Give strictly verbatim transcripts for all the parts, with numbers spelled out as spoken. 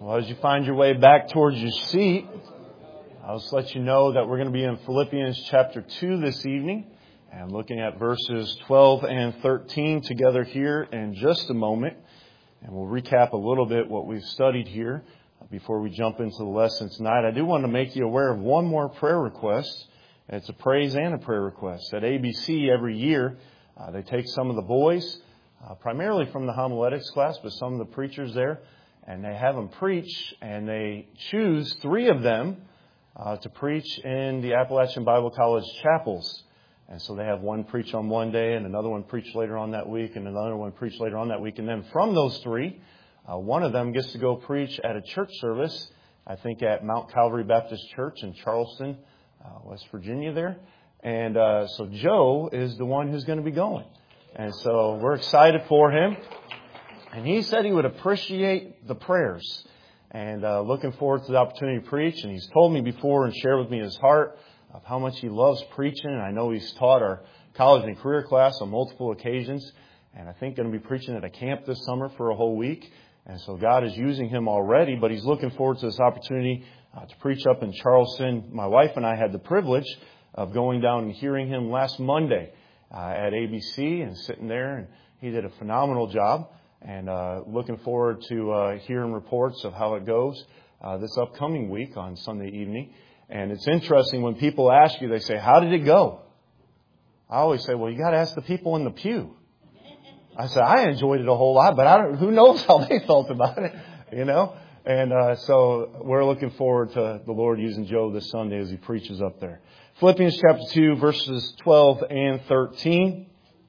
Well, as you find your way back towards your seat, I'll just let you know that we're going to be in Philippians chapter two this evening and looking at verses twelve and thirteen together here in just a moment. And we'll recap a little bit what we've studied here before we jump into the lesson tonight. I do want to make you aware of one more prayer request. It's a praise and a prayer request. At A B C every year, uh, they take some of the boys, uh, primarily from the homiletics class, but some of the preachers there, and they have them preach, and they choose three of them uh, to preach in the Appalachian Bible College chapels. And so they have one preach on one day, and another one preach later on that week, and another one preach later on that week. And then from those three, uh, one of them gets to go preach at a church service, I think at Mount Calvary Baptist Church in Charleston, uh, West Virginia there. And uh, so Joe is the one who's going to be going. And so we're excited for him. And he said he would appreciate the prayers and uh, looking forward to the opportunity to preach. And he's told me before and shared with me his heart of how much he loves preaching. And I know he's taught our college and career class on multiple occasions. And I think going to be preaching at a camp this summer for a whole week. And so God is using him already, but he's looking forward to this opportunity uh, to preach up in Charleston. My wife and I had the privilege of going down and hearing him last Monday uh, at A B C and sitting there. And he did a phenomenal job. And uh, looking forward to uh, hearing reports of how it goes uh, this upcoming week on Sunday evening. And it's interesting when people ask you, they say, how did it go? I always say, well, you got to ask the people in the pew. I said, I enjoyed it a whole lot, but I don't. Who knows how they felt about it, you know? And uh, so we're looking forward to the Lord using Joe this Sunday as he preaches up there. Philippians chapter two, verses twelve and thirteen.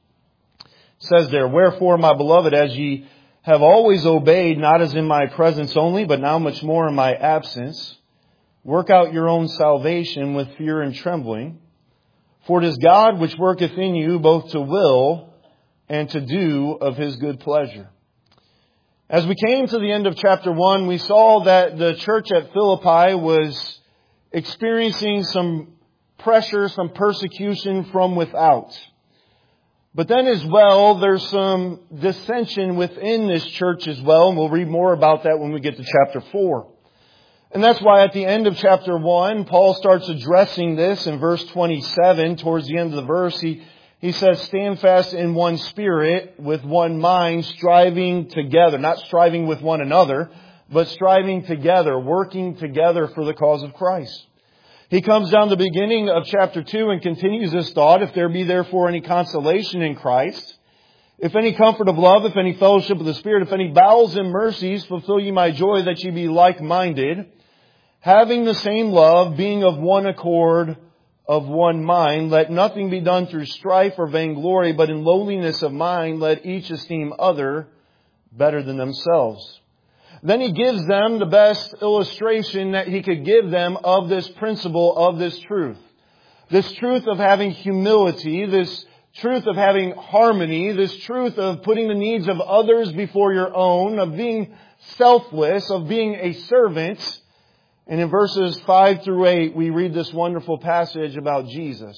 Says there, wherefore, my beloved, as ye have always obeyed, not as in my presence only, but now much more in my absence, work out your own salvation with fear and trembling. For it is God which worketh in you both to will and to do of his good pleasure. As we came to the end of chapter one, we saw that the church at Philippi was experiencing some pressure, some persecution from without. But then as well, there's some dissension within this church as well. And we'll read more about that when we get to chapter four. And that's why at the end of chapter one, Paul starts addressing this in verse twenty-seven. Towards the end of the verse, he, he says, stand fast in one spirit, with one mind, striving together. Not striving with one another, but striving together, working together for the cause of Christ. He comes down to the beginning of chapter two and continues this thought. If there be therefore any consolation in Christ, if any comfort of love, if any fellowship of the Spirit, if any bowels and mercies, fulfill ye my joy, that ye be like-minded, having the same love, being of one accord, of one mind. Let nothing be done through strife or vainglory, but in lowliness of mind let each esteem other better than themselves. Then he gives them the best illustration that he could give them of this principle, of this truth. This truth of having humility, this truth of having harmony, this truth of putting the needs of others before your own, of being selfless, of being a servant. And in verses five through eight, we read this wonderful passage about Jesus.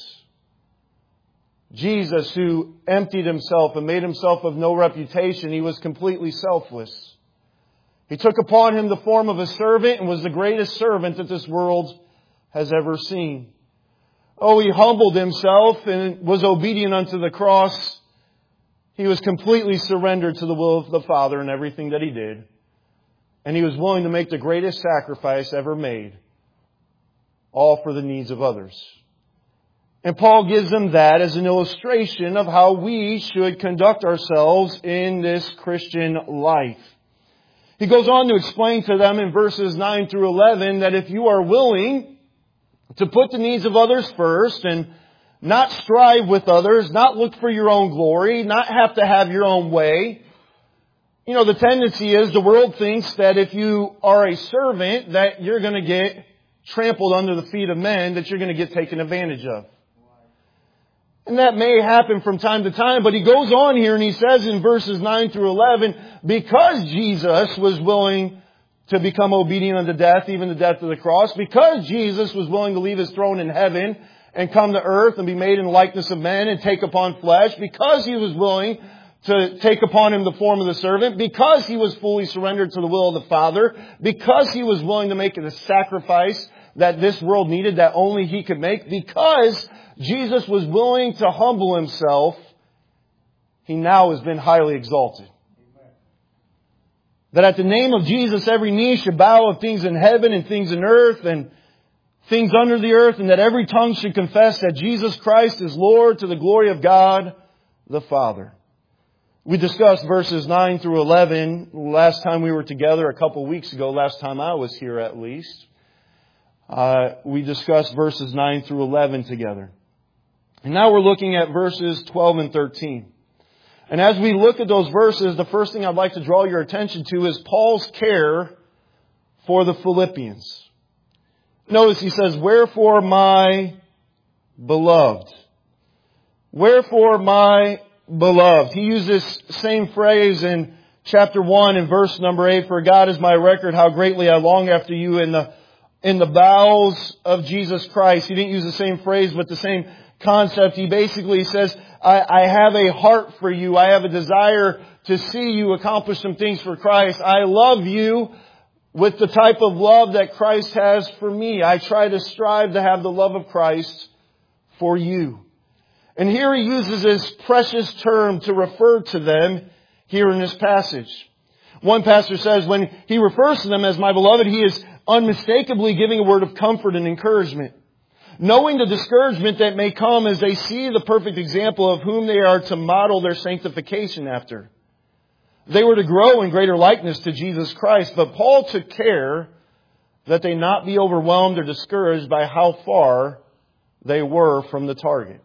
Jesus, who emptied himself and made himself of no reputation. He was completely selfless. He took upon him the form of a servant and was the greatest servant that this world has ever seen. Oh, he humbled himself and was obedient unto the cross. He was completely surrendered to the will of the Father in everything that he did. And he was willing to make the greatest sacrifice ever made, all for the needs of others. And Paul gives them that as an illustration of how we should conduct ourselves in this Christian life. He goes on to explain to them in verses nine through eleven that if you are willing to put the needs of others first and not strive with others, not look for your own glory, not have to have your own way. You know, the tendency is the world thinks that if you are a servant that you're going to get trampled under the feet of men, that you're going to get taken advantage of. And that may happen from time to time, but he goes on here and he says in verses nine through eleven, because Jesus was willing to become obedient unto death, even the death of the cross, because Jesus was willing to leave his throne in heaven and come to earth and be made in the likeness of men and take upon flesh, because he was willing to take upon him the form of the servant, because he was fully surrendered to the will of the Father, because he was willing to make it a sacrifice that this world needed, that only he could make, because Jesus was willing to humble himself, he now has been highly exalted. That at the name of Jesus, every knee should bow of things in heaven and things in earth and things under the earth, and that every tongue should confess that Jesus Christ is Lord to the glory of God the Father. We discussed verses nine through eleven last time we were together, a couple of weeks ago, last time I was here at least. Uh, we discussed verses nine through eleven together. And now we're looking at verses twelve and thirteen. And as we look at those verses, the first thing I'd like to draw your attention to is Paul's care for the Philippians. Notice he says, "Wherefore, my beloved." Wherefore, my beloved. He used this same phrase in chapter one and verse number eight. "For God is my record, how greatly I long after you in the in the bowels of Jesus Christ." He didn't use the same phrase, but the same concept. He basically says, I, I have a heart for you. I have a desire to see you accomplish some things for Christ. I love you with the type of love that Christ has for me. I try to strive to have the love of Christ for you. And here he uses this precious term to refer to them here in this passage. One pastor says when he refers to them as my beloved, he is unmistakably giving a word of comfort and encouragement. Knowing the discouragement that may come as they see the perfect example of whom they are to model their sanctification after. They were to grow in greater likeness to Jesus Christ, but Paul took care that they not be overwhelmed or discouraged by how far they were from the target.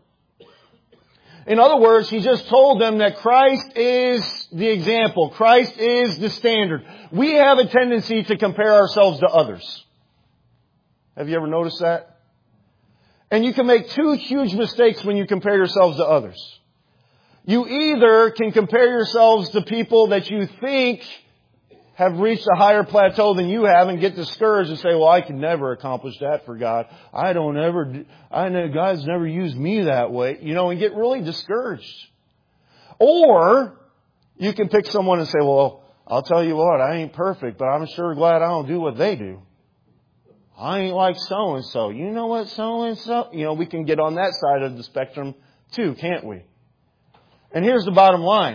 In other words, he just told them that Christ is the example. Christ is the standard. We have a tendency to compare ourselves to others. Have you ever noticed that? And you can make two huge mistakes when you compare yourselves to others. You either can compare yourselves to people that you think have reached a higher plateau than you have and get discouraged and say, well, I can never accomplish that for God. I don't ever, I know God's never used me that way, you know, and get really discouraged. Or you can pick someone and say, well, I'll tell you what, I ain't perfect, but I'm sure glad I don't do what they do. I ain't like so-and-so. You know what so-and-so? You know, we can get on that side of the spectrum too, can't we? And here's the bottom line.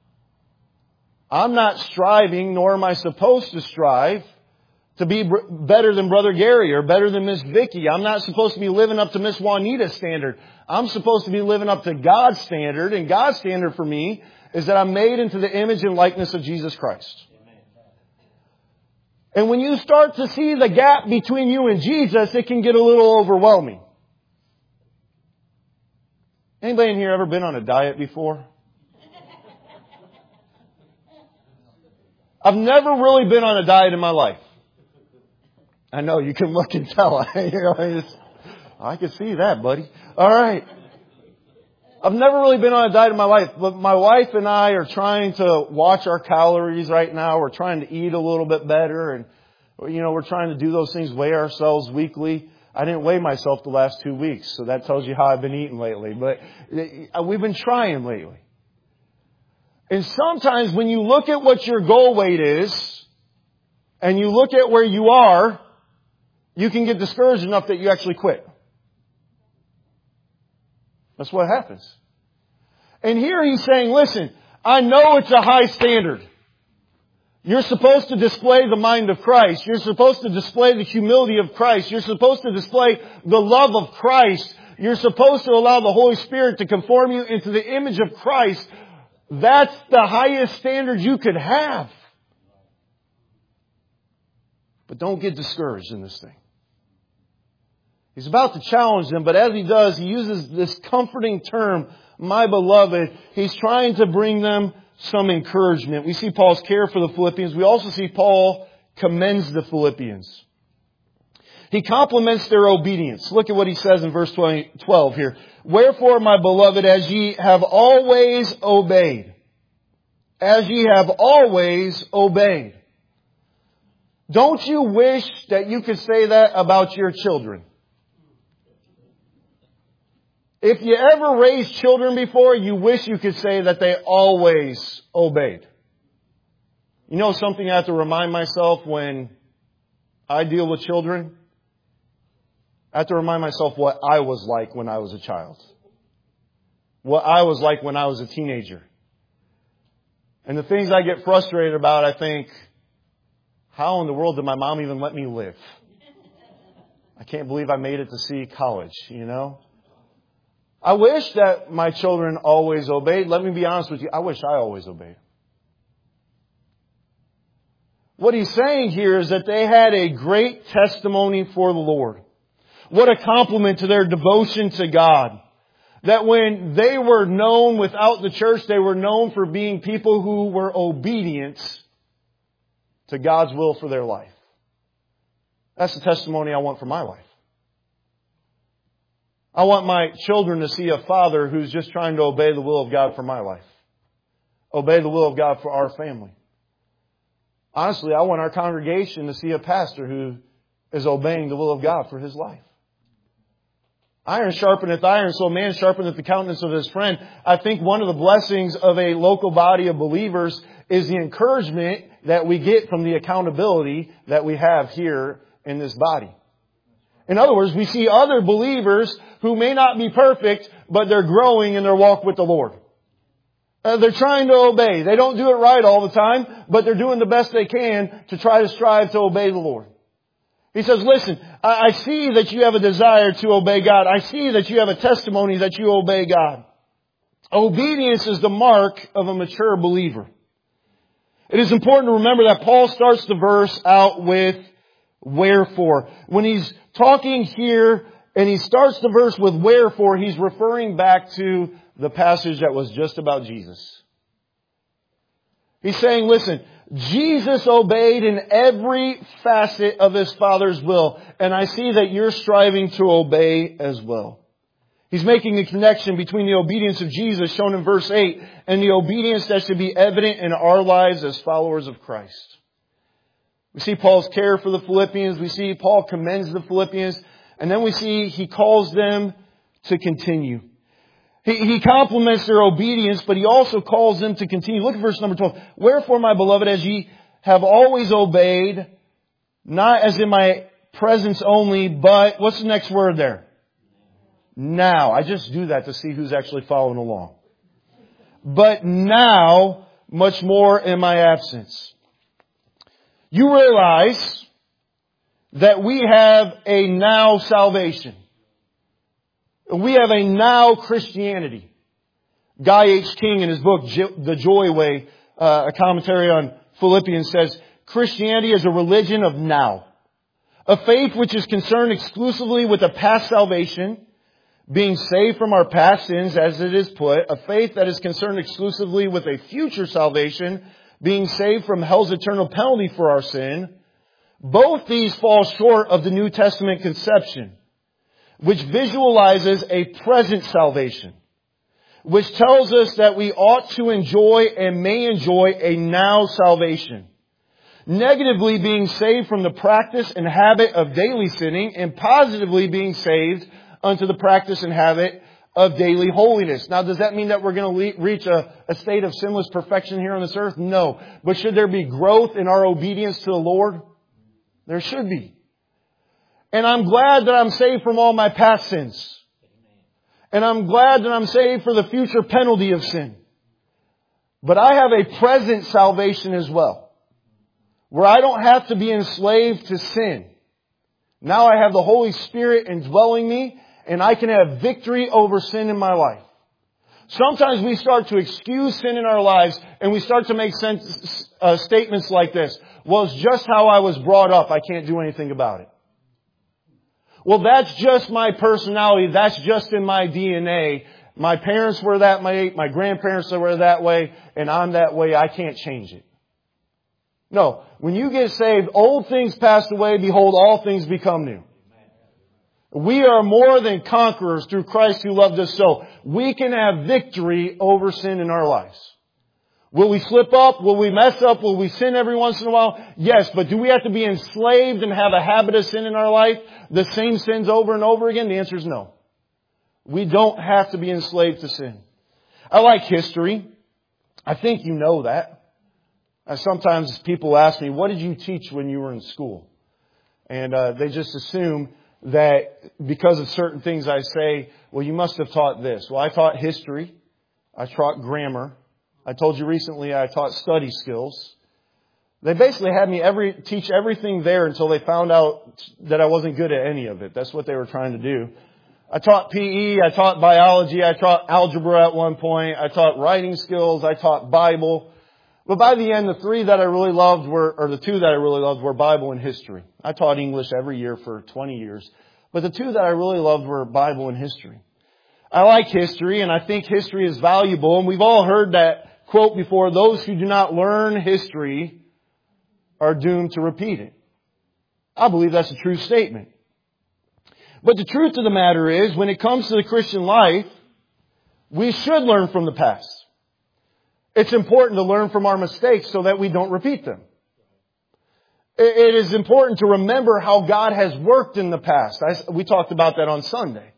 I'm not striving, nor am I supposed to strive to be better than Brother Gary or better than Miss Vicky. I'm not supposed to be living up to Miss Juanita's standard. I'm supposed to be living up to God's standard. And God's standard for me is that I'm made into the image and likeness of Jesus Christ. And when you start to see the gap between you and Jesus, it can get a little overwhelming. Anybody in here ever been on a diet before? I've never really been on a diet in my life. I know, you can look and tell. you know, I, just, I can see that, buddy. All right. I've never really been on a diet in my life, but my wife and I are trying to watch our calories right now. We're trying to eat a little bit better, and you know, we're trying to do those things, weigh ourselves weekly. I didn't weigh myself the last two weeks, so that tells you how I've been eating lately. But we've been trying lately. And sometimes when you look at what your goal weight is, and you look at where you are, you can get discouraged enough that you actually quit. That's what happens. And here he's saying, listen, I know it's a high standard. You're supposed to display the mind of Christ. You're supposed to display the humility of Christ. You're supposed to display the love of Christ. You're supposed to allow the Holy Spirit to conform you into the image of Christ. That's the highest standard you could have. But don't get discouraged in this thing. He's about to challenge them, but as he does, he uses this comforting term, my beloved. He's trying to bring them some encouragement. We see Paul's care for the Philippians. We also see Paul commends the Philippians. He compliments their obedience. Look at what he says in verse twelve here. Wherefore, my beloved, as ye have always obeyed, as ye have always obeyed. Don't you wish that you could say that about your children? If you ever raised children before, you wish you could say that they always obeyed. You know something I have to remind myself when I deal with children? I have to remind myself what I was like when I was a child. What I was like when I was a teenager. And the things I get frustrated about, I think, how in the world did my mom even let me live? I can't believe I made it to see college, you know? I wish that my children always obeyed. Let me be honest with you. I wish I always obeyed. What he's saying here is that they had a great testimony for the Lord. What a compliment to their devotion to God. That when they were known without the church, they were known for being people who were obedient to God's will for their life. That's the testimony I want for my life. I want my children to see a father who's just trying to obey the will of God for my life. Obey the will of God for our family. Honestly, I want our congregation to see a pastor who is obeying the will of God for his life. Iron sharpeneth iron, so a man sharpeneth the countenance of his friend. I think one of the blessings of a local body of believers is the encouragement that we get from the accountability that we have here in this body. In other words, we see other believers who may not be perfect, but they're growing in their walk with the Lord. Uh, they're trying to obey. They don't do it right all the time, but they're doing the best they can to try to strive to obey the Lord. He says, listen, I, I see that you have a desire to obey God. I see that you have a testimony that you obey God. Obedience is the mark of a mature believer. It is important to remember that Paul starts the verse out with wherefore. When he's talking here and he starts the verse with wherefore, he's referring back to the passage that was just about Jesus. He's saying, listen, Jesus obeyed in every facet of His Father's will. And I see that you're striving to obey as well. He's making a connection between the obedience of Jesus shown in verse eight and the obedience that should be evident in our lives as followers of Christ. We see Paul's care for the Philippians. We see Paul commends the Philippians. And then we see he calls them to continue. He, he compliments their obedience, but he also calls them to continue. Look at verse number twelve. Wherefore, my beloved, as ye have always obeyed, not as in my presence only, but, what's the next word there? Now. I just do that to see who's actually following along. But now, much more in my absence. You realize that we have a now salvation. We have a now Christianity. Guy H. King in his book, The Joy Way, uh, a commentary on Philippians says, Christianity is a religion of now. A faith which is concerned exclusively with a past salvation, being saved from our past sins, as it is put. A faith that is concerned exclusively with a future salvation, being saved from hell's eternal penalty for our sin. Both these fall short of the New Testament conception, which visualizes a present salvation, which tells us that we ought to enjoy and may enjoy a now salvation. Negatively being saved from the practice and habit of daily sinning, and positively being saved unto the practice and habit of daily holiness. Now, does that mean that we're going to le- reach a, a state of sinless perfection here on this earth? No. But should there be growth in our obedience to the Lord? There should be. And I'm glad that I'm saved from all my past sins. And I'm glad that I'm saved for the future penalty of sin. But I have a present salvation as well, where I don't have to be enslaved to sin. Now I have the Holy Spirit indwelling me, and I can have victory over sin in my life. Sometimes we start to excuse sin in our lives, and we start to make sense, uh, statements like this. Well, it's just how I was brought up. I can't do anything about it. Well, that's just my personality. That's just in my D N A. My parents were that way. My grandparents were that way. And I'm that way. I can't change it. No. When you get saved, old things passed away. Behold, all things become new. We are more than conquerors through Christ who loved us so. We can have victory over sin in our lives. Will we slip up? Will we mess up? Will we sin every once in a while? Yes, but do we have to be enslaved and have a habit of sin in our life? The same sins over and over again? The answer is no. We don't have to be enslaved to sin. I like history. I think you know that. Uh, sometimes people ask me, what did you teach when you were in school? And uh, they just assume that because of certain things I say, well, you must have taught this. Well, I taught history. I taught grammar. I told you recently I taught study skills. They basically had me every teach everything there until they found out that I wasn't good at any of it. That's what they were trying to do. I taught P E. I taught biology. I taught algebra at one point. I taught writing skills. I taught Bible. But by the end, the three that I really loved were, or the two that I really loved were Bible and history. I taught English every year for twenty years. But the two that I really loved were Bible and history. I like history, and I think history is valuable. And we've all heard that quote before, those who do not learn history are doomed to repeat it. I believe that's a true statement. But the truth of the matter is, when it comes to the Christian life, we should learn from the past. It's important to learn from our mistakes so that we don't repeat them. It is important to remember how God has worked in the past. I, we talked about that on Sunday.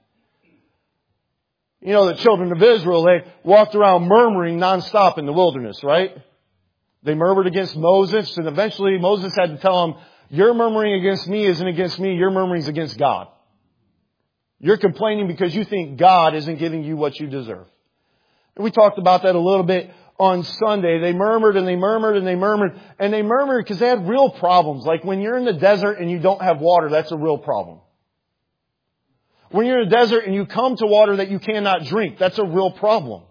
You know, the children of Israel, they walked around murmuring nonstop in the wilderness, right? They murmured against Moses, and eventually Moses had to tell them, your murmuring against me isn't against me, your murmuring is against God. You're complaining because you think God isn't giving you what you deserve. And we talked about that a little bit on Sunday. They murmured and they murmured and they murmured. And they murmured because they had real problems. Like when you're in the desert and you don't have water, that's a real problem. When you're in the desert and you come to water that you cannot drink, that's a real problem.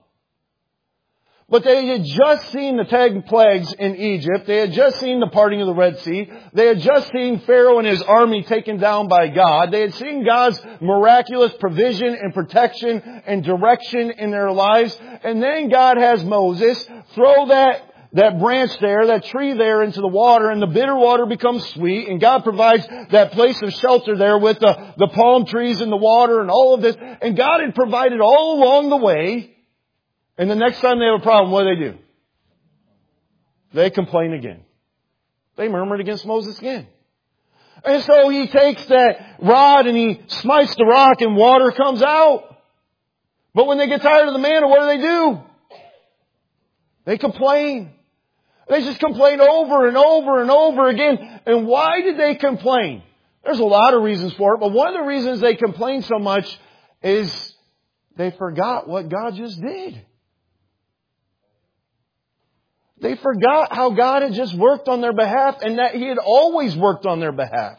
But they had just seen the ten plagues in Egypt. They had just seen the parting of the Red Sea. They had just seen Pharaoh and his army taken down by God. They had seen God's miraculous provision and protection and direction in their lives. And then God has Moses throw that, that branch there, that tree there into the water, and the bitter water becomes sweet. And God provides that place of shelter there with the, the palm trees and the water and all of this. And God had provided all along the way. And the next time they have a problem, what do they do? They complain again. They murmured against Moses again. And so he takes that rod and he smites the rock and water comes out. But when they get tired of the manna, what do they do? They complain. They just complain over and over and over again. And why did they complain? There's a lot of reasons for it, but one of the reasons they complain so much is they forgot what God just did. They forgot how God had just worked on their behalf and that He had always worked on their behalf.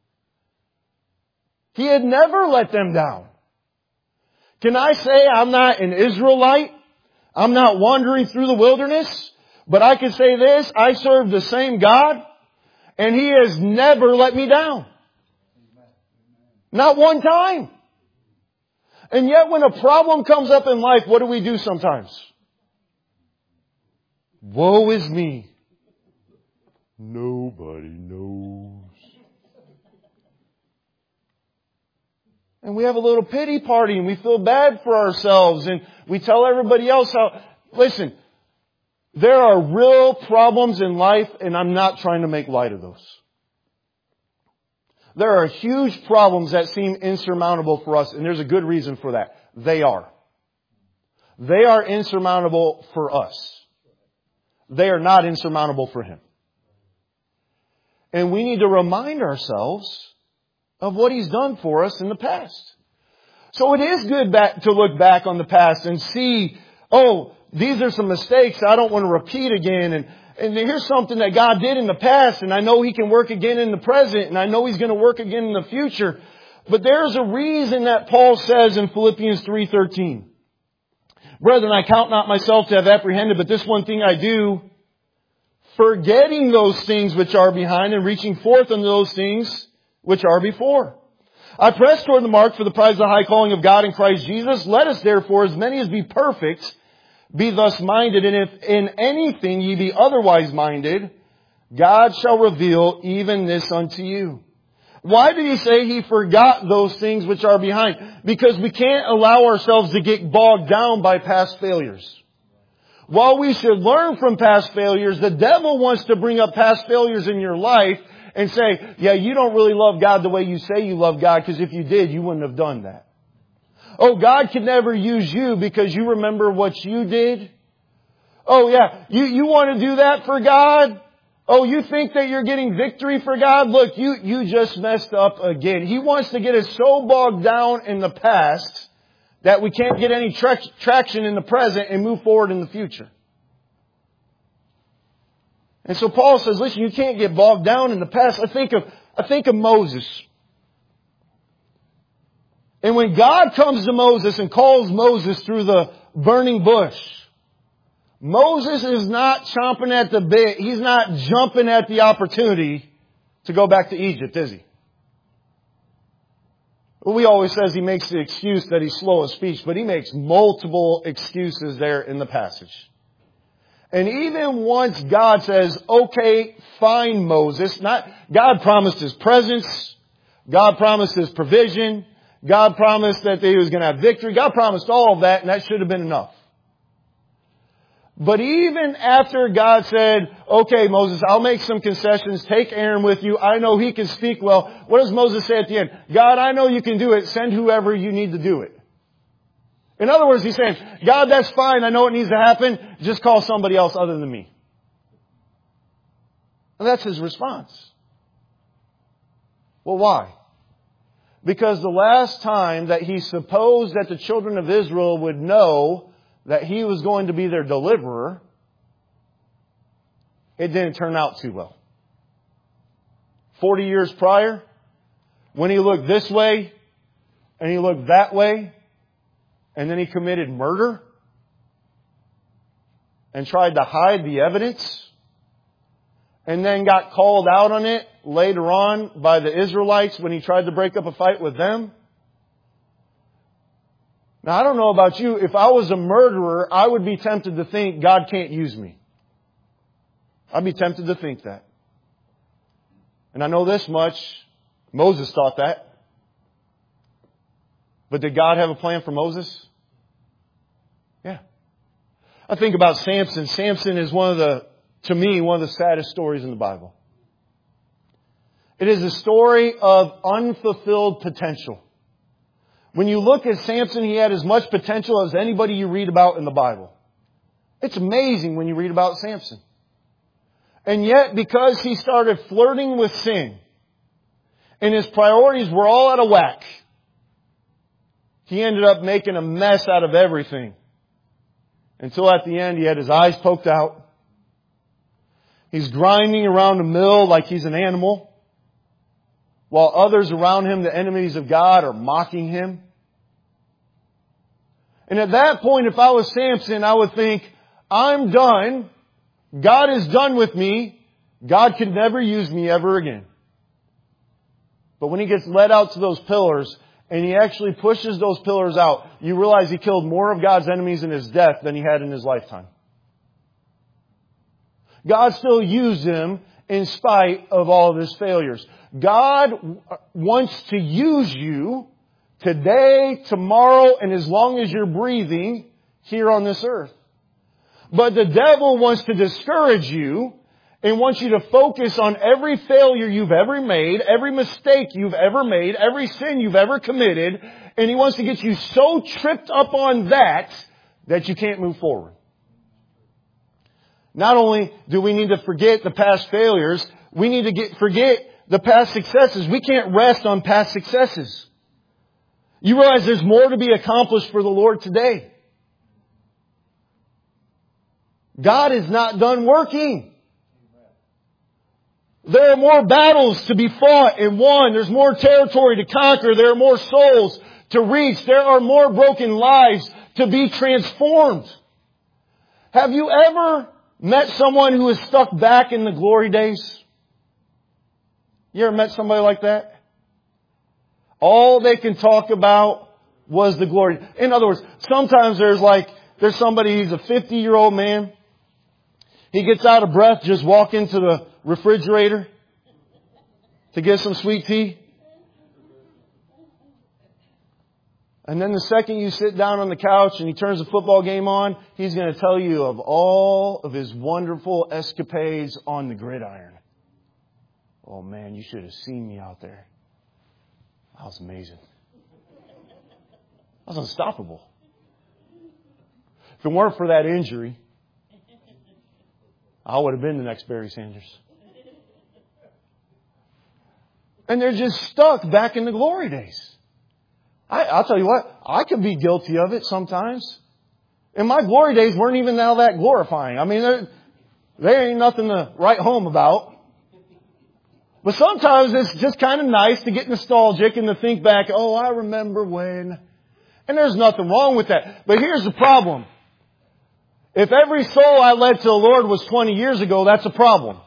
He had never let them down. Can I say I'm not an Israelite? I'm not wandering through the wilderness? But I can say this, I serve the same God and He has never let me down. Not one time. And yet when a problem comes up in life, what do we do sometimes? Woe is me. Nobody knows. And we have a little pity party and we feel bad for ourselves and we tell everybody else how, listen, there are real problems in life and I'm not trying to make light of those. There are huge problems that seem insurmountable for us and there's a good reason for that. They are. They are insurmountable for us. They are not insurmountable for Him. And we need to remind ourselves of what He's done for us in the past. So it is good back to look back on the past and see, oh, these are some mistakes I don't want to repeat again. And, and here's something that God did in the past and I know He can work again in the present and I know He's going to work again in the future. But there's a reason that Paul says in Philippians three thirteen. Brethren, I count not myself to have apprehended, but this one thing I do, forgetting those things which are behind and reaching forth unto those things which are before. I press toward the mark for the prize of the high calling of God in Christ Jesus. Let us therefore, as many as be perfect, be thus minded. And if in anything ye be otherwise minded, God shall reveal even this unto you. Why did he say he forgot those things which are behind? Because we can't allow ourselves to get bogged down by past failures. While we should learn from past failures, the devil wants to bring up past failures in your life and say, yeah, you don't really love God the way you say you love God, because if you did, you wouldn't have done that. Oh, God could never use you because you remember what you did. Oh yeah, you, you want to do that for God? Oh, you think that you're getting victory for God? Look, you, you just messed up again. He wants to get us so bogged down in the past that we can't get any tra- traction in the present and move forward in the future. And so Paul says, listen, you can't get bogged down in the past. I think of, I think of Moses. And when God comes to Moses and calls Moses through the burning bush, Moses is not chomping at the bit. He's not jumping at the opportunity to go back to Egypt, is he? Well, we always says he makes the excuse that he's slow of speech, but he makes multiple excuses there in the passage. And even once God says, okay, fine, Moses, not, God promised His presence. God promised His provision. God promised that he was going to have victory. God promised all of that, and that should have been enough. But even after God said, okay, Moses, I'll make some concessions. Take Aaron with you. I know he can speak well. What does Moses say at the end? God, I know you can do it. Send whoever you need to do it. In other words, he's saying, God, that's fine. I know it needs to happen. Just call somebody else other than me. And that's his response. Well, why? Because the last time that he supposed that the children of Israel would know that he was going to be their deliverer, it didn't turn out too well. Forty years prior, when he looked this way, and he looked that way, and then he committed murder, and tried to hide the evidence, and then got called out on it later on by the Israelites when he tried to break up a fight with them. Now, I don't know about you. If I was a murderer, I would be tempted to think God can't use me. I'd be tempted to think that. And I know this much. Moses thought that. But did God have a plan for Moses? Yeah. I think about Samson. Samson is one of the, to me, one of the saddest stories in the Bible. It is a story of unfulfilled potential. When you look at Samson, he had as much potential as anybody you read about in the Bible. It's amazing when you read about Samson. And yet, because he started flirting with sin, and his priorities were all out of whack, he ended up making a mess out of everything. Until at the end, he had his eyes poked out. He's grinding around a mill like he's an animal, while others around him, the enemies of God, are mocking him. And at that point, if I was Samson, I would think, I'm done. God is done with me. God can never use me ever again. But when he gets led out to those pillars, and he actually pushes those pillars out, you realize he killed more of God's enemies in his death than he had in his lifetime. God still used him in spite of all of his failures. God wants to use you today, tomorrow, and as long as you're breathing here on this earth. But the devil wants to discourage you and wants you to focus on every failure you've ever made, every mistake you've ever made, every sin you've ever committed, and he wants to get you so tripped up on that that you can't move forward. Not only do we need to forget the past failures, we need to get, forget the past successes. We can't rest on past successes. You realize there's more to be accomplished for the Lord today. God is not done working. There are more battles to be fought and won. There's more territory to conquer. There are more souls to reach. There are more broken lives to be transformed. Have you ever met someone who is stuck back in the glory days? You ever met somebody like that? All they can talk about was the glory. In other words, sometimes there's like, there's somebody, he's a fifty-year-old man. He gets out of breath, just walk into the refrigerator to get some sweet tea. And then the second you sit down on the couch and he turns the football game on, he's going to tell you of all of his wonderful escapades on the gridiron. Oh man, you should have seen me out there. That was amazing. I was unstoppable. If it weren't for that injury, I would have been the next Barry Sanders. And they're just stuck back in the glory days. I, I'll tell you what, I could be guilty of it sometimes. And my glory days weren't even now that glorifying. I mean, there, there ain't nothing to write home about. But sometimes it's just kind of nice to get nostalgic and to think back, oh, I remember when. And there's nothing wrong with that. But here's the problem. If every soul I led to the Lord was twenty years ago, that's a problem.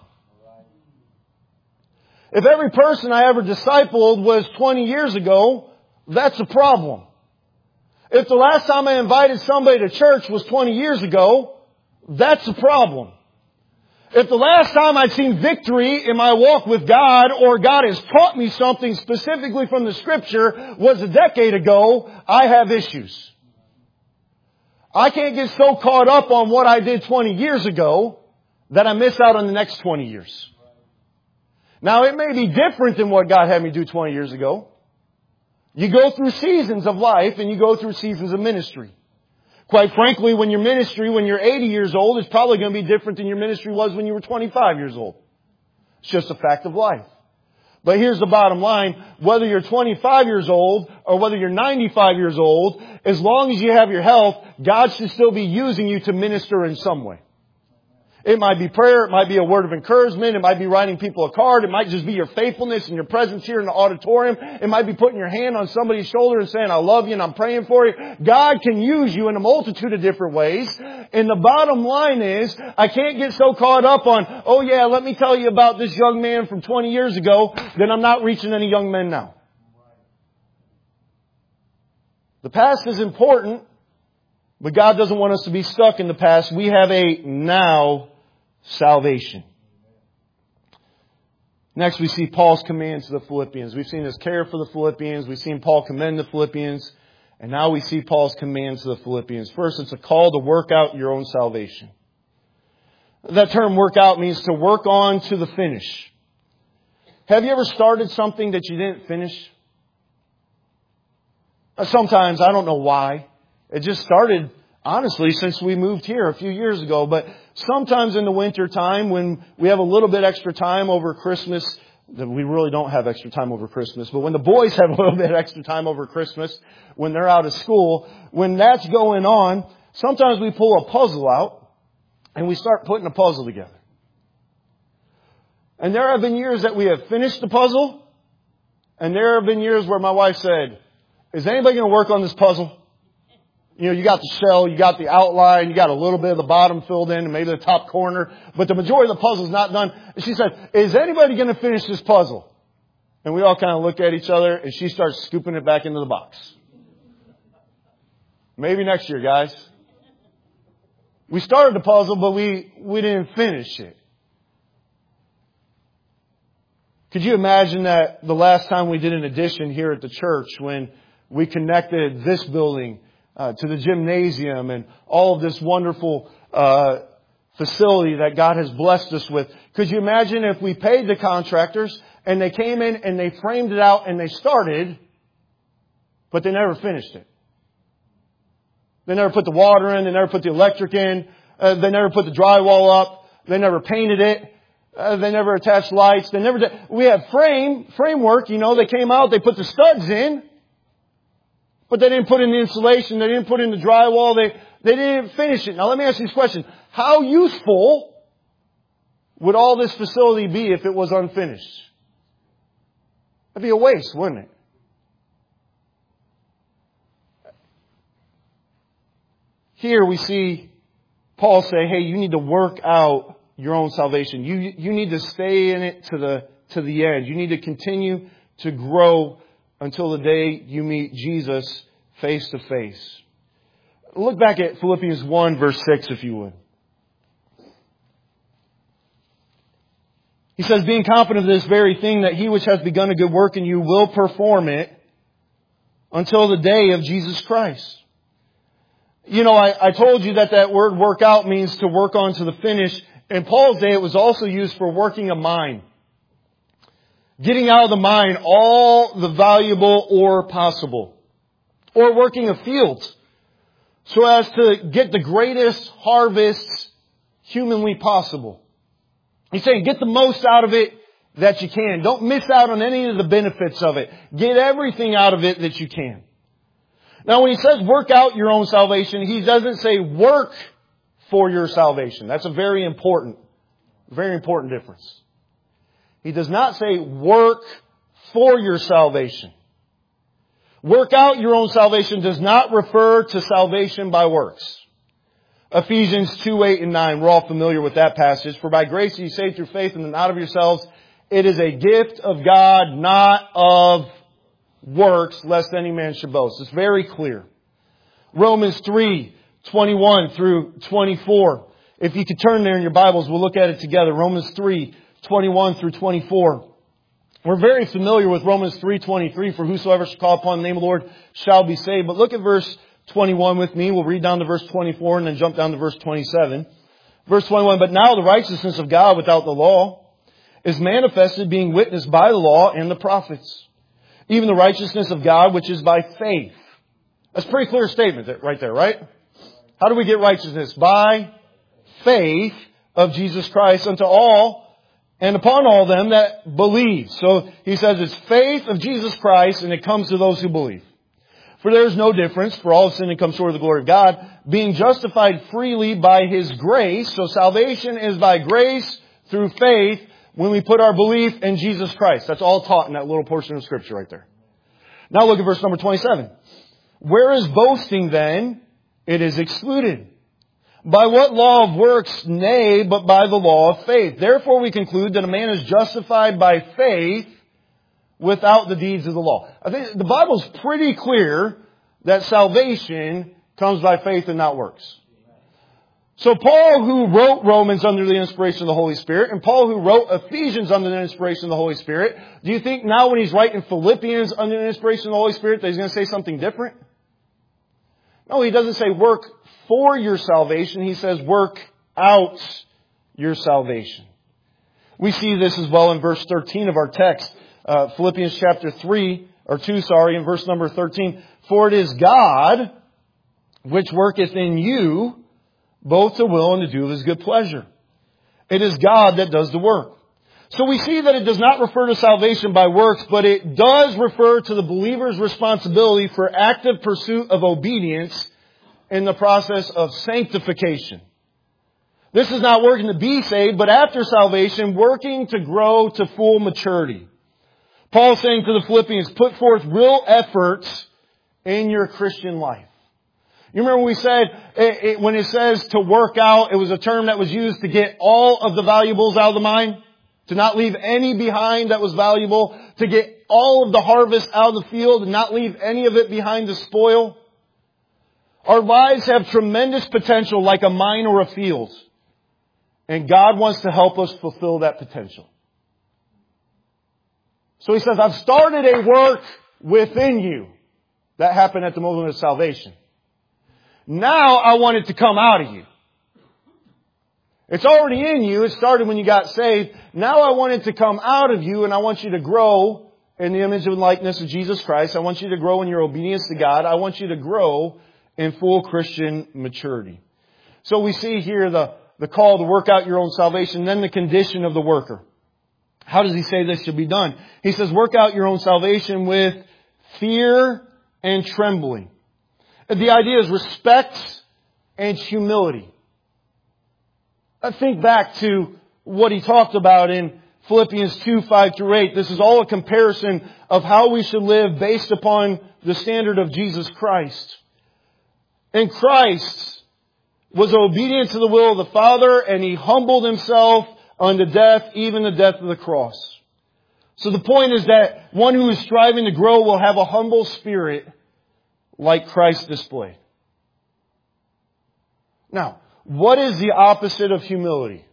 If every person I ever discipled was twenty years ago, that's a problem. If the last time I invited somebody to church was twenty years ago, that's a problem. If the last time I'd seen victory in my walk with God, or God has taught me something specifically from the Scripture, was a decade ago, I have issues. I can't get so caught up on what I did twenty years ago that I miss out on the next twenty years. Now, it may be different than what God had me do twenty years ago. You go through seasons of life and you go through seasons of ministry. Quite frankly, when your ministry, when you're eighty years old, is probably going to be different than your ministry was when you were twenty-five years old. It's just a fact of life. But here's the bottom line. Whether you're twenty-five years old or whether you're ninety-five years old, as long as you have your health, God should still be using you to minister in some way. It might be prayer. It might be a word of encouragement. It might be writing people a card. It might just be your faithfulness and your presence here in the auditorium. It might be putting your hand on somebody's shoulder and saying, I love you and I'm praying for you. God can use you in a multitude of different ways. And the bottom line is, I can't get so caught up on, oh yeah, let me tell you about this young man from twenty years ago, that I'm not reaching any young men now. The past is important, but God doesn't want us to be stuck in the past. We have a now salvation. Next, we see Paul's commands to the Philippians. We've seen his care for the Philippians. We've seen Paul commend the Philippians. And now we see Paul's commands to the Philippians. First, it's a call to work out your own salvation. That term work out means to work on to the finish. Have you ever started something that you didn't finish? Sometimes, I don't know why. It just started, honestly, since we moved here a few years ago. But sometimes in the winter time, when we have a little bit extra time over Christmas, that we really don't have extra time over Christmas, but when the boys have a little bit extra time over Christmas, when they're out of school, when that's going on, sometimes we pull a puzzle out and we start putting a puzzle together. And there have been years that we have finished the puzzle, and there have been years where my wife said, is anybody going to work on this puzzle? You know, you got the shell, you got the outline, you got a little bit of the bottom filled in and maybe the top corner, but the majority of the puzzle is not done. And she said, is anybody going to finish this puzzle? And we all kind of look at each other and she starts scooping it back into the box. Maybe next year, guys. We started the puzzle, but we, we didn't finish it. Could you imagine that the last time we did an addition here at the church, when we connected this building Uh, to the gymnasium and all of this wonderful uh, facility that God has blessed us with. Could you imagine if we paid the contractors and they came in and they framed it out and they started, but they never finished it? They never put the water in. They never put the electric in. Uh, they never put the drywall up. They never painted it. Uh, they never attached lights. They never did. We have frame, framework, you know, they came out, they put the studs in. But they didn't put in the insulation. They didn't put in the drywall. They, they didn't finish it. Now let me ask you this question. How useful would all this facility be if it was unfinished? That'd be a waste, wouldn't it? Here we see Paul say, hey, you need to work out your own salvation. You, you need to stay in it to the, to the end. You need to continue to grow until the day you meet Jesus face to face. Look back at Philippians one, verse six, if you would. He says, being confident of this very thing, that he which has begun a good work in you will perform it until the day of Jesus Christ. You know, I, I told you that that word work out means to work on to the finish. In Paul's day, it was also used for working a mine. Getting out of the mine all the valuable ore possible. or working a field so as to get the greatest harvest humanly possible. He's saying get the most out of it that you can. Don't miss out on any of the benefits of it. Get everything out of it that you can. Now when he says work out your own salvation, he doesn't say work for your salvation. That's a very important, very important difference. He does not say work for your salvation. Work out your own salvation does not refer to salvation by works. Ephesians two, eight, and nine, we're all familiar with that passage. For by grace you saved through faith and not of yourselves. It is a gift of God, not of works, lest any man should boast. It's very clear. Romans three, twenty-one through twenty-four. If you could turn there in your Bibles, we'll look at it together. Romans three, twenty-one through twenty-four. We're very familiar with Romans three, twenty-three. For whosoever shall call upon the name of the Lord shall be saved. But look at verse twenty-one with me. We'll read down to verse twenty-four and then jump down to verse twenty-seven. Verse twenty-one, but now the righteousness of God without the law is manifested, being witnessed by the law and the prophets. Even the righteousness of God, which is by faith. That's a pretty clear statement right there, right? How do we get righteousness? By faith of Jesus Christ unto all and upon all them that believe. So he says it's faith of Jesus Christ and it comes to those who believe. For there is no difference, for all have sinned and come short of the glory of God, being justified freely by His grace. So salvation is by grace through faith when we put our belief in Jesus Christ. That's all taught in that little portion of Scripture right there. Now look at verse number twenty-seven. Where is boasting then? It is excluded. By what law of works? Nay, but by the law of faith. Therefore we conclude that a man is justified by faith without the deeds of the law. I think the Bible's pretty clear that salvation comes by faith and not works. So Paul, who wrote Romans under the inspiration of the Holy Spirit, and Paul, who wrote Ephesians under the inspiration of the Holy Spirit, do you think now when he's writing Philippians under the inspiration of the Holy Spirit that he's going to say something different? No, he doesn't say work for your salvation. He says work out your salvation. We see this as well in verse thirteen of our text. Uh, Philippians chapter three, or two, sorry, in verse number thirteen. For it is God which worketh in you both to will and to do of His good pleasure. It is God that does the work. So we see that it does not refer to salvation by works, but it does refer to the believer's responsibility for active pursuit of obedience in the process of sanctification. This is not working to be saved, but after salvation, working to grow to full maturity. Paul's saying to the Philippians, put forth real efforts in your Christian life. You remember when we said, it, it, when it says to work out, it was a term that was used to get all of the valuables out of the mine, to not leave any behind that was valuable, to get all of the harvest out of the field and not leave any of it behind to spoil. Our lives have tremendous potential like a mine or a field. And God wants to help us fulfill that potential. So He says, I've started a work within you. That happened at the moment of salvation. Now I want it to come out of you. It's already in you. It started when you got saved. Now I want it to come out of you, and I want you to grow in the image and likeness of Jesus Christ. I want you to grow in your obedience to God. I want you to grow in full Christian maturity. So we see here the, the call to work out your own salvation, then the condition of the worker. How does he say this should be done? He says, work out your own salvation with fear and trembling. The idea is respect and humility. I think back to what he talked about in Philippians two, five through eight. This is all a comparison of how we should live based upon the standard of Jesus Christ. And Christ was obedient to the will of the Father, and He humbled Himself unto death, even the death of the cross. So the point is that one who is striving to grow will have a humble spirit like Christ displayed. Now, what is the opposite of humility?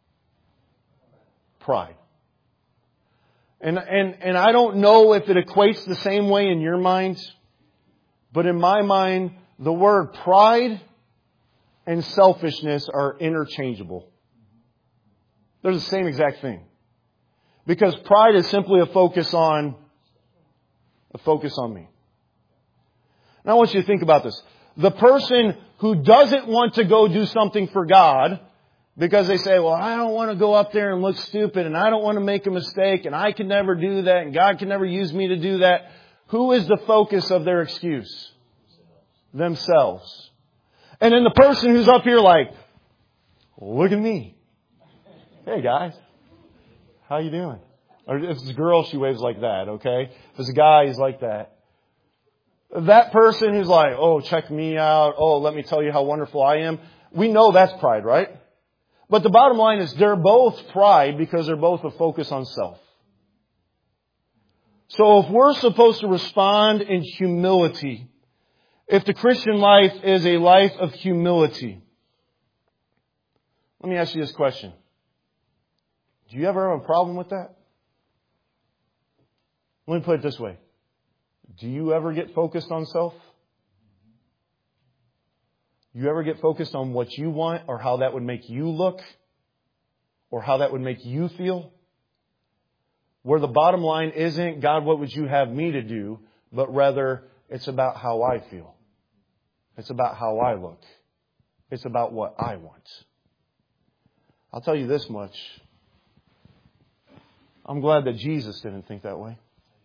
Pride. And, and, and I don't know if it equates the same way in your minds, but in my mind, the word pride and selfishness are interchangeable. They're the same exact thing. Because pride is simply a focus on, a focus on me. And I want you to think about this. The person who doesn't want to go do something for God because they say, well, I don't want to go up there and look stupid and I don't want to make a mistake and I can never do that and God can never use me to do that. Who is the focus of their excuse? Themselves. And then the person who's up here like, look at me. Hey guys, how you doing? Or if it's a girl, she waves like that, okay? If it's a guy, he's like that. That person who's like, oh, check me out. Oh, let me tell you how wonderful I am. We know that's pride, right? But the bottom line is they're both pride because they're both a focus on self. So if we're supposed to respond in humility, if the Christian life is a life of humility, let me ask you this question. Do you ever have a problem with that? Let me put it this way. Do you ever get focused on self? You ever get focused on what you want or how that would make you look or how that would make you feel? Where the bottom line isn't, God, what would you have me to do? But rather, it's about how I feel. It's about how I look. It's about what I want. I'll tell you this much. I'm glad that Jesus didn't think that way.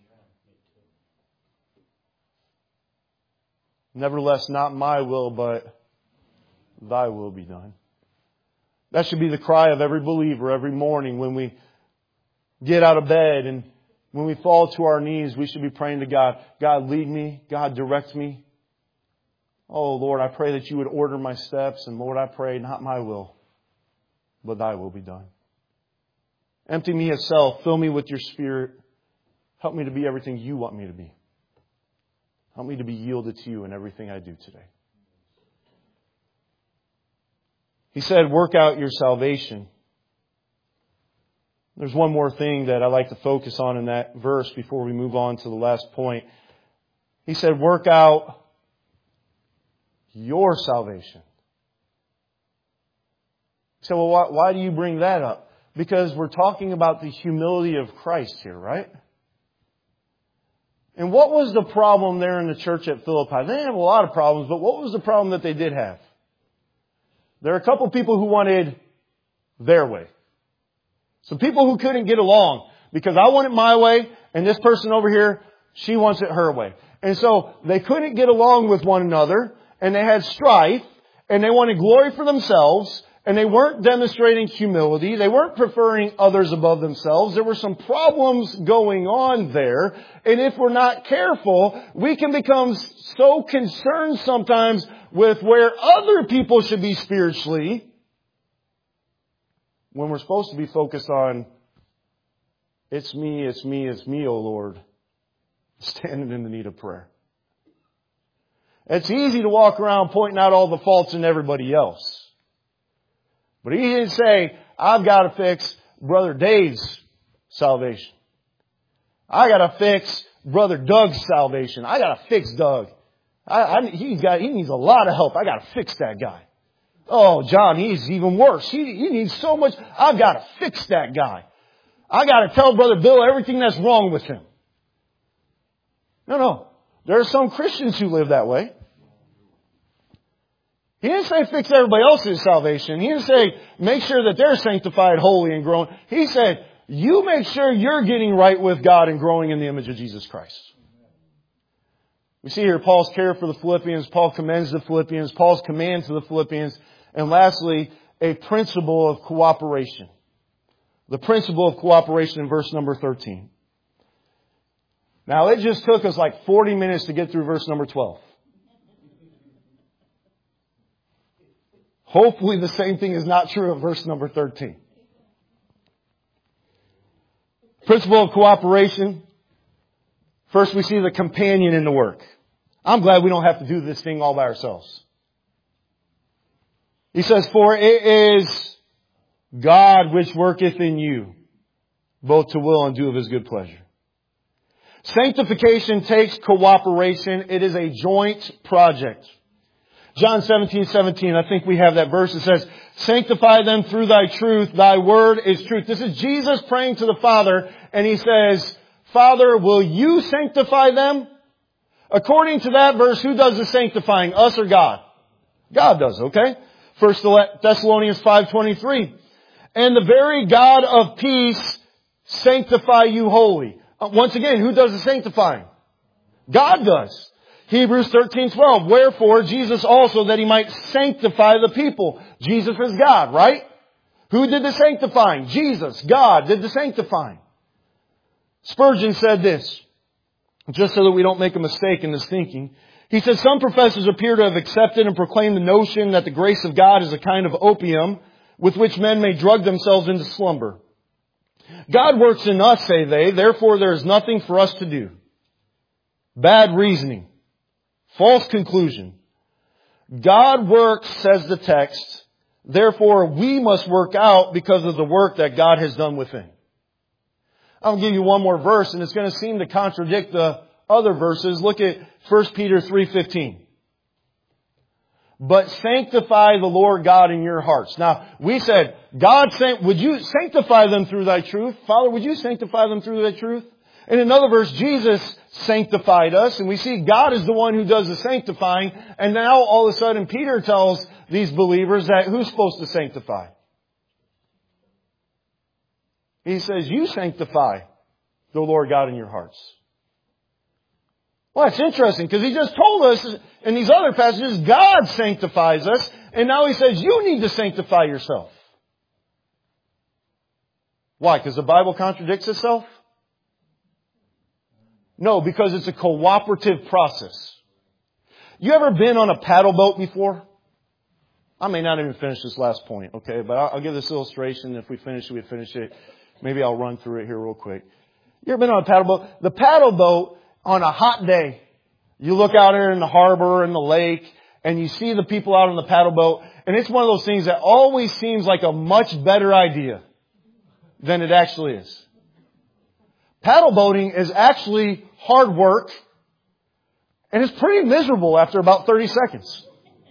Nevertheless, not my will, but thy will be done. That should be the cry of every believer every morning when we get out of bed and when we fall to our knees. We should be praying to God. God, lead me. God, direct me. Oh, Lord, I pray that you would order my steps. And Lord, I pray not my will, but thy will be done. Empty me of self. Fill me with your Spirit. Help me to be everything you want me to be. Help me to be yielded to you in everything I do today. He said, work out your salvation. There's one more thing that I like to focus on in that verse before we move on to the last point. He said, work out your salvation. So, well, why, why do you bring that up? Because we're talking about the humility of Christ here, right? And what was the problem there in the church at Philippi? They didn't have a lot of problems, but what was the problem that they did have? There are a couple people who wanted their way. Some people who couldn't get along because I want it my way and this person over here, she wants it her way. And so they couldn't get along with one another and they had strife and they wanted glory for themselves and they weren't demonstrating humility. They weren't preferring others above themselves. There were some problems going on there. And if we're not careful, we can become so concerned sometimes with where other people should be spiritually when we're supposed to be focused on, it's me, it's me, it's me, O Lord, standing in the need of prayer. It's easy to walk around pointing out all the faults in everybody else. But he didn't say, I've got to fix Brother Dave's salvation. I got to fix Brother Doug's salvation. I got to fix Doug. I, I, he's got, he needs a lot of help. I got to fix that guy. Oh, John, he's even worse. He, he needs so much. I've got to fix that guy. I got to tell Brother Bill everything that's wrong with him. No, no. There are some Christians who live that way. He didn't say fix everybody else's salvation. He didn't say make sure that they're sanctified, holy, and growing. He said you make sure you're getting right with God and growing in the image of Jesus Christ. We see here Paul's care for the Philippians. Paul commends the Philippians. Paul's command to the Philippians. And lastly, a principle of cooperation. The principle of cooperation in verse number thirteen. Now, it just took us like forty minutes to get through verse number twelve. Hopefully the same thing is not true of verse number thirteen. Principle of cooperation. First, we see the companion in the work. I'm glad we don't have to do this thing all by ourselves. He says, for it is God which worketh in you, both to will and do of His good pleasure. Sanctification takes cooperation. It is a joint project. John seventeen seventeen, I think we have that verse. It says, sanctify them through thy truth. Thy word is truth. This is Jesus praying to the Father. And He says, Father, will you sanctify them? According to that verse, who does the sanctifying? Us or God? God does, okay? First Thessalonians five twenty-three. And the very God of peace sanctify you wholly. Once again, who does the sanctifying? God does. Hebrews thirteen twelve. Wherefore Jesus also, that He might sanctify the people. Jesus is God, right? Who did the sanctifying? Jesus. God did the sanctifying. Spurgeon said this, just so that we don't make a mistake in this thinking. He said, some professors appear to have accepted and proclaimed the notion that the grace of God is a kind of opium with which men may drug themselves into slumber. God works in us, say they, therefore there is nothing for us to do. Bad reasoning. False conclusion. God works, says the text, therefore we must work out because of the work that God has done within. I'll give you one more verse, and it's going to seem to contradict the other verses. Look at First Peter three fifteen. But sanctify the Lord God in your hearts. Now, we said, God, would you sanctify them through thy truth? Father, would you sanctify them through thy truth? In another verse, Jesus sanctified us, and we see God is the one who does the sanctifying. And now, all of a sudden, Peter tells these believers that who's supposed to sanctify? He says, you sanctify the Lord God in your hearts. Well, that's interesting because He just told us in these other passages, God sanctifies us. And now He says, you need to sanctify yourself. Why? Because the Bible contradicts itself? No, because it's a cooperative process. You ever been on a paddle boat before? I may not even finish this last point, okay? But I'll give this illustration. If we finish it, we finish it. Maybe I'll run through it here real quick. You ever been on a paddle boat? The paddle boat, on a hot day, you look out there in the harbor and the lake, and you see the people out on the paddle boat, and it's one of those things that always seems like a much better idea than it actually is. Paddle boating is actually hard work, and it's pretty miserable after about thirty seconds.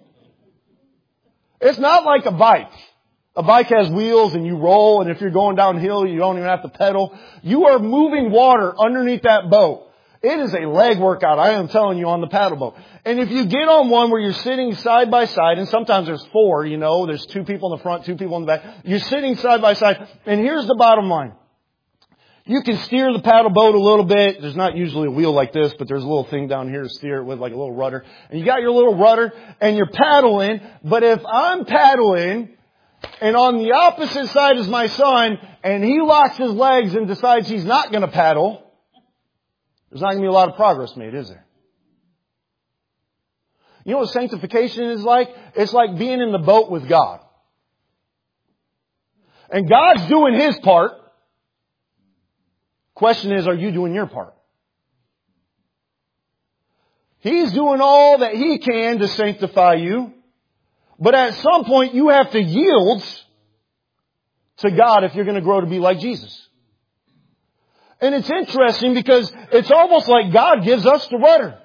It's not like a bike. A bike has wheels and you roll, and if you're going downhill, you don't even have to pedal. You are moving water underneath that boat. It is a leg workout, I am telling you, on the paddle boat. And if you get on one where you're sitting side by side, and sometimes there's four, you know, there's two people in the front, two people in the back. You're sitting side by side, and here's the bottom line. You can steer the paddle boat a little bit. There's not usually a wheel like this, but there's a little thing down here to steer it with, like a little rudder. And you got your little rudder, and you're paddling. But if I'm paddling, and on the opposite side is my son, and he locks his legs and decides he's not going to paddle, there's not going to be a lot of progress made, is there? You know what sanctification is like? It's like being in the boat with God. And God's doing His part. Question is, are you doing your part? He's doing all that He can to sanctify you. But at some point, you have to yield to God if you're going to grow to be like Jesus. And it's interesting because it's almost like God gives us the rudder.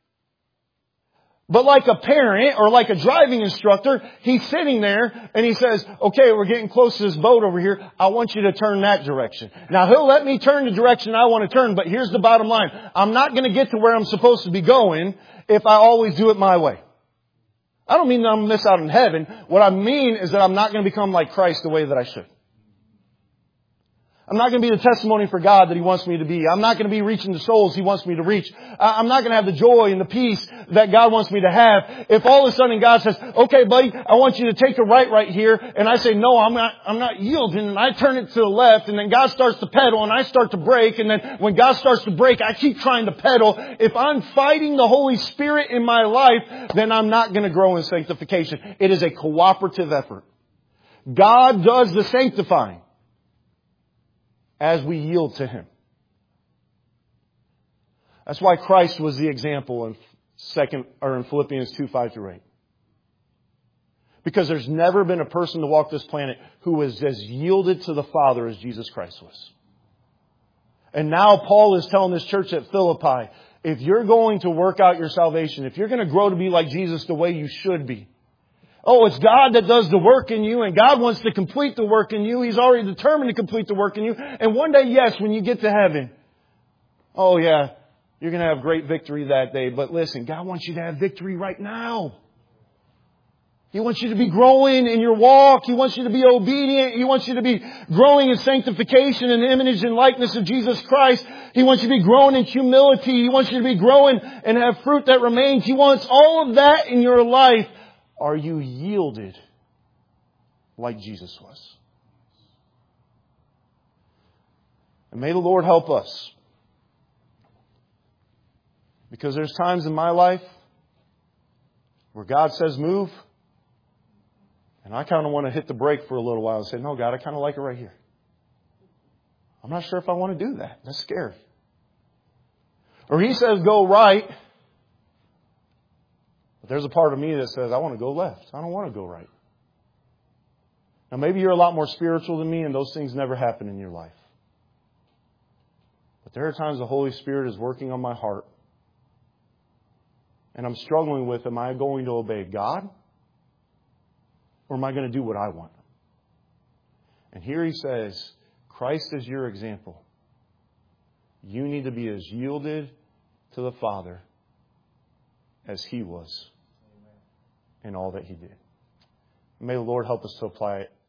But like a parent or like a driving instructor, He's sitting there and He says, okay, we're getting close to this boat over here. I want you to turn that direction. Now He'll let me turn the direction I want to turn, but here's the bottom line. I'm not going to get to where I'm supposed to be going if I always do it my way. I don't mean that I'm going to miss out on heaven. What I mean is that I'm not going to become like Christ the way that I should. I'm not going to be the testimony for God that He wants me to be. I'm not going to be reaching the souls He wants me to reach. I'm not going to have the joy and the peace that God wants me to have. If all of a sudden God says, okay, buddy, I want you to take a right right here. And I say, no, I'm not, I'm not yielding. And I turn it to the left. And then God starts to pedal and I start to brake. And then when God starts to brake, I keep trying to pedal. If I'm fighting the Holy Spirit in my life, then I'm not going to grow in sanctification. It is a cooperative effort. God does the sanctifying as we yield to Him. That's why Christ was the example in second or in Philippians two, five through eight. Because there's never been a person to walk this planet who was as yielded to the Father as Jesus Christ was. And now Paul is telling this church at Philippi, if you're going to work out your salvation, if you're going to grow to be like Jesus the way you should be, oh, it's God that does the work in you, and God wants to complete the work in you. He's already determined to complete the work in you. And one day, yes, when you get to heaven, oh yeah, You're going to have great victory that day. But listen, God wants you to have victory right now. He wants you to be growing in your walk. He wants you to be obedient. He wants you to be growing in sanctification and image and likeness of Jesus Christ. He wants you to be growing in humility. He wants you to be growing and have fruit that remains. He wants all of that in your life. Are you yielded like Jesus was? And may the Lord help us. Because there's times in my life where God says move, and I kind of want to hit the brake for a little while and say, no, God, I kind of like it right here. I'm not sure if I want to do that. That's scary. Or He says go right, but there's a part of me that says I want to go left. I don't want to go right. Now maybe you're a lot more spiritual than me and those things never happen in your life. But there are times the Holy Spirit is working on my heart. And I'm struggling with, am I going to obey God? Or am I going to do what I want? And here He says, Christ is your example. You need to be as yielded to the Father as He was in all that He did. May the Lord help us to apply it